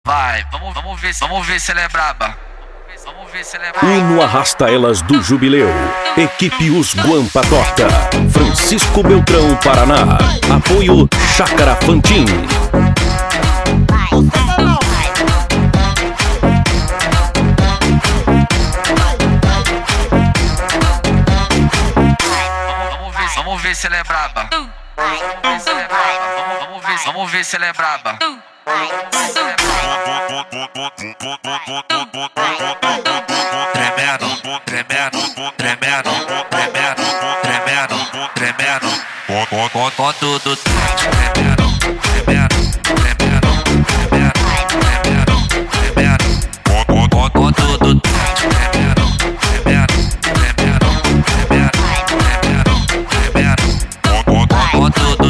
Vai, vamos ver se ela é braba. Vamos ver se ela é braba. Uno Arrasta Elas do Jubileu. Equipe Os Guampa Torta. Francisco Beltrão, Paraná. Apoio Chácara Fantin. Vamos ver se ela é braba. Vamos ver se ela é braba. Tremendo, tremendo, tremendo, tremendo, tremendo, tremendo. Com tudo tremendo, tremendo, tremendo, tremendo, tremendo, tremendo. Com tudo tremendo, tremendo, tremendo, tremendo, tremendo, tremendo. Com tudo.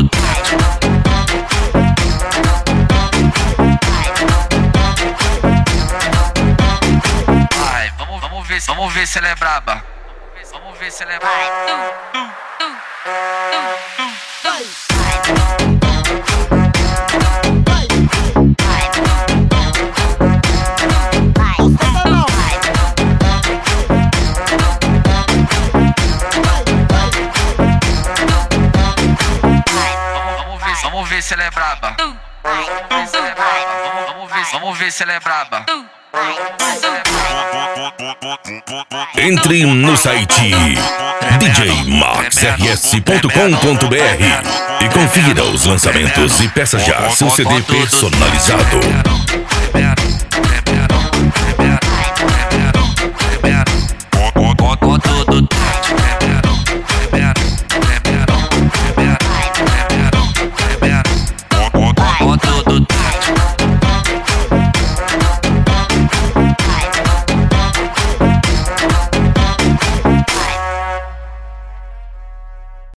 Vamos ver se ela é braba. Vamos ver se ela é braba. Vamos ver se ela é braba. Vamos ver se ela é braba. Entre no site djmaxrs.com.br e confira os lançamentos e peça já seu CD personalizado.